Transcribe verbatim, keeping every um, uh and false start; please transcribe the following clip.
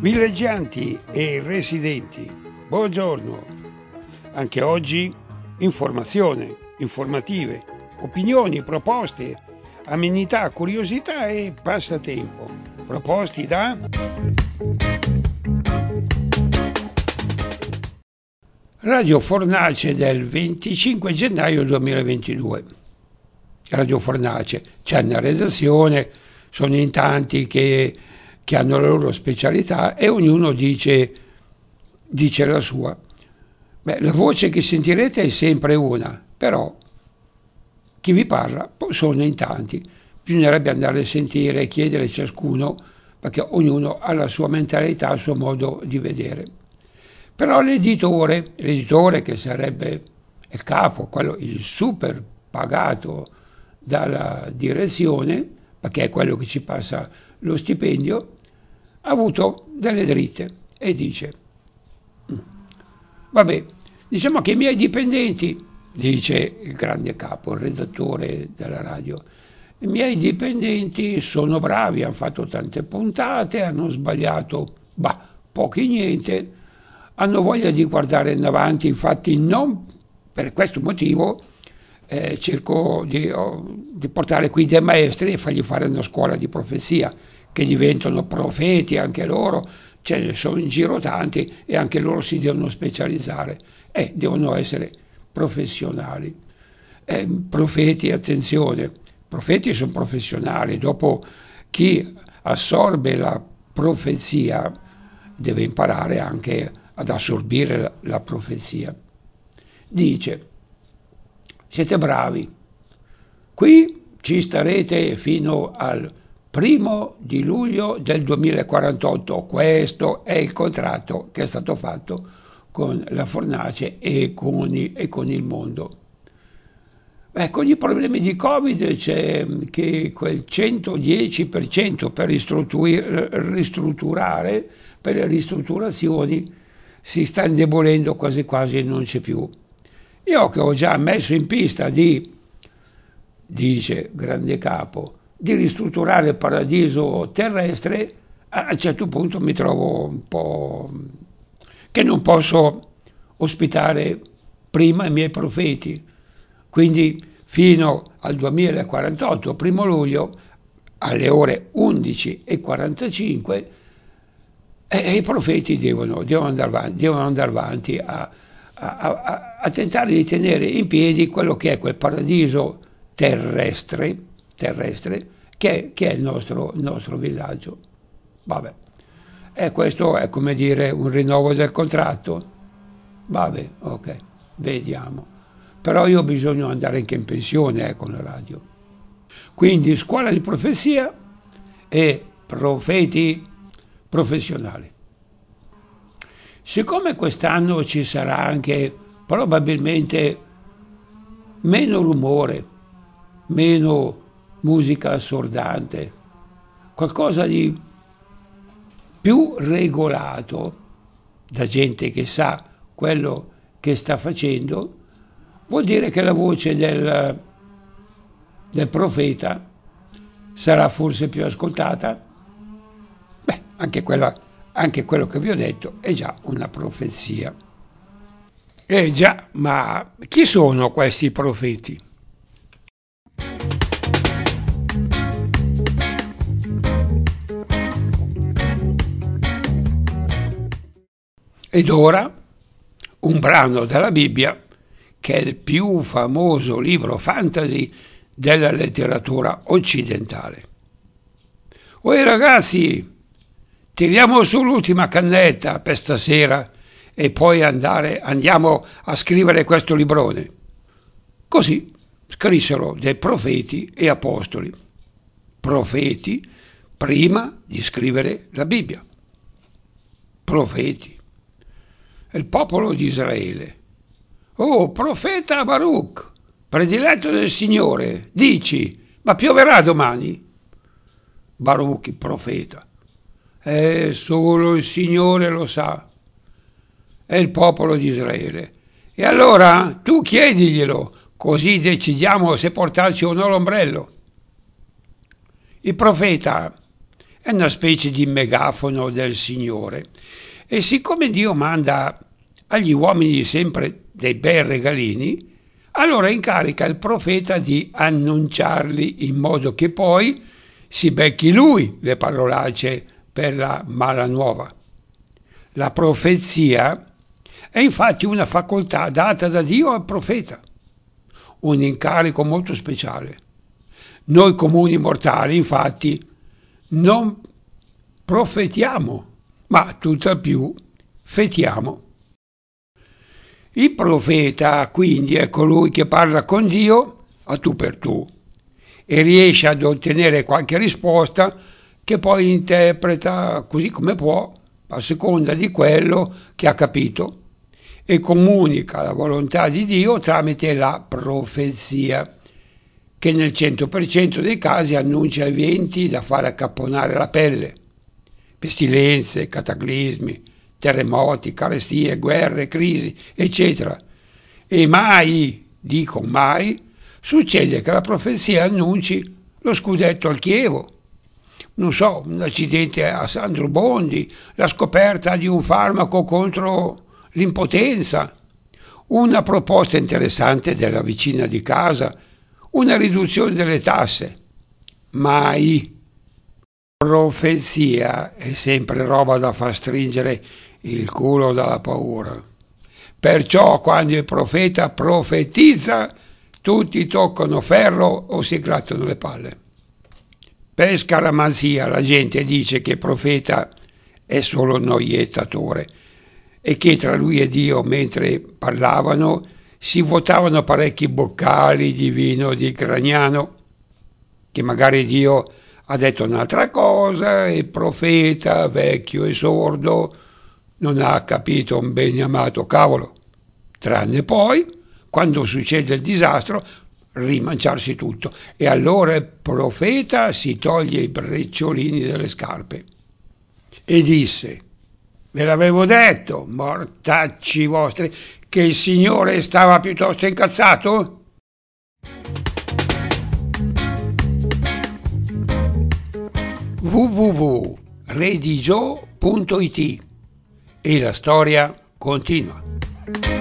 Villeggianti e residenti, buongiorno. Anche oggi informazione, informative, opinioni, proposte, amenità, curiosità e passatempo. Proposti da Radio Fornace del venticinque gennaio duemilaventidue. Radio Fornace, c'è una redazione, sono in tanti che, che hanno la loro specialità e ognuno dice, dice la sua. Beh, la voce che sentirete è sempre una, però chi vi parla sono in tanti. Bisognerebbe andare a sentire e chiedere a ciascuno, perché ognuno ha la sua mentalità, il suo modo di vedere. Però l'editore, l'editore che sarebbe il capo, quello, il super pagato dalla direzione, perché è quello che ci passa lo stipendio, ha avuto delle dritte e dice: vabbè, diciamo che i miei dipendenti, dice il grande capo, il redattore della radio, i miei dipendenti sono bravi, hanno fatto tante puntate, hanno sbagliato, bah, pochi niente, hanno voglia di guardare in avanti, infatti non per questo motivo eh, cerco di, oh, di portare qui dei maestri e fargli fare una scuola di profezia, che diventano profeti anche loro, ce ne sono in giro tanti e anche loro si devono specializzare e devono essere professionali. Eh, profeti, attenzione, profeti sono professionali, dopo chi assorbe la profezia deve imparare anche ad assorbire la, la profezia. Dice: siete bravi, qui ci starete fino al primo di luglio del duemilaquarantotto, questo è il contratto che è stato fatto con la Fornace e con, i, e con il mondo. Eh, con i problemi di Covid c'è che quel centodieci per cento per ristrutturare, per le ristrutturazioni, si sta indebolendo, quasi quasi non c'è più. Io che ho già messo in pista di, dice grande capo, di ristrutturare il paradiso terrestre, a un certo punto mi trovo un po' che non posso ospitare prima i miei profeti. Quindi fino al duemilaquarantotto, primo luglio, alle ore undici e quarantacinque, eh, i profeti devono, devono, andare avanti, devono andare avanti a, a, a, a tentare di tenere in piedi quello che è quel paradiso terrestre, terrestre che, che è il nostro, il nostro villaggio. Vabbè. E questo è come dire un rinnovo del contratto? Vabbè, ok, vediamo. Però io ho bisogno di andare anche in pensione eh, con la radio. Quindi scuola di profezia e profeti professionali. Siccome quest'anno ci sarà anche probabilmente meno rumore, meno musica assordante, qualcosa di più regolato da gente che sa quello che sta facendo, vuol dire che la voce del, del profeta sarà forse più ascoltata? Beh, anche, quella, anche quello che vi ho detto è già una profezia. Eh già, ma chi sono questi profeti? Ed ora un brano della Bibbia, che è il più famoso libro fantasy della letteratura occidentale. Oi ragazzi, tiriamo su l'ultima cannetta per stasera e poi andare, andiamo a scrivere questo librone. Così scrissero dei profeti e apostoli. Profeti prima di scrivere la Bibbia. Profeti. Il popolo di Israele. Oh, profeta Baruch, prediletto del Signore, dici, ma pioverà domani? Baruch, il profeta. Eh, solo il Signore lo sa. È il popolo di Israele. E allora tu chiediglielo, così decidiamo se portarci o no l'ombrello. Il profeta è una specie di megafono del Signore. E siccome Dio manda agli uomini sempre dei bei regalini, allora incarica il profeta di annunciarli in modo che poi si becchi lui le parolacce per la mala nuova. La profezia è infatti una facoltà data da Dio al profeta, un incarico molto speciale. Noi comuni mortali, infatti, non profetiamo, ma tutt'al più fetiamo. Il profeta, quindi, è colui che parla con Dio a tu per tu e riesce ad ottenere qualche risposta che poi interpreta così come può, a seconda di quello che ha capito, e comunica la volontà di Dio tramite la profezia, che nel cento per cento dei casi annuncia eventi da fare accapponare la pelle, pestilenze, cataclismi, terremoti, carestie, guerre, crisi, eccetera. E mai, dico mai, succede che la profezia annunci lo scudetto al Chievo, non so, un accidente a Sandro Bondi, la scoperta di un farmaco contro l'impotenza, una proposta interessante della vicina di casa, una riduzione delle tasse. Mai. Profezia è sempre roba da far stringere il culo dalla paura. Perciò quando il profeta profetizza, tutti toccano ferro o si grattano le palle. Per scaramanzia la gente dice che il profeta è solo noiettatore e che tra lui e Dio, mentre parlavano, si vuotavano parecchi boccali di vino di Gragnano, che magari Dio ha detto un'altra cosa e il profeta, vecchio e sordo, non ha capito un beniamato cavolo, tranne poi, quando succede il disastro, rimanciarsi tutto. E allora il profeta si toglie i brecciolini delle scarpe e disse: ve l'avevo detto, mortacci vostri, che il Signore stava piuttosto incazzato? w w w punto redigio punto it e la storia continua.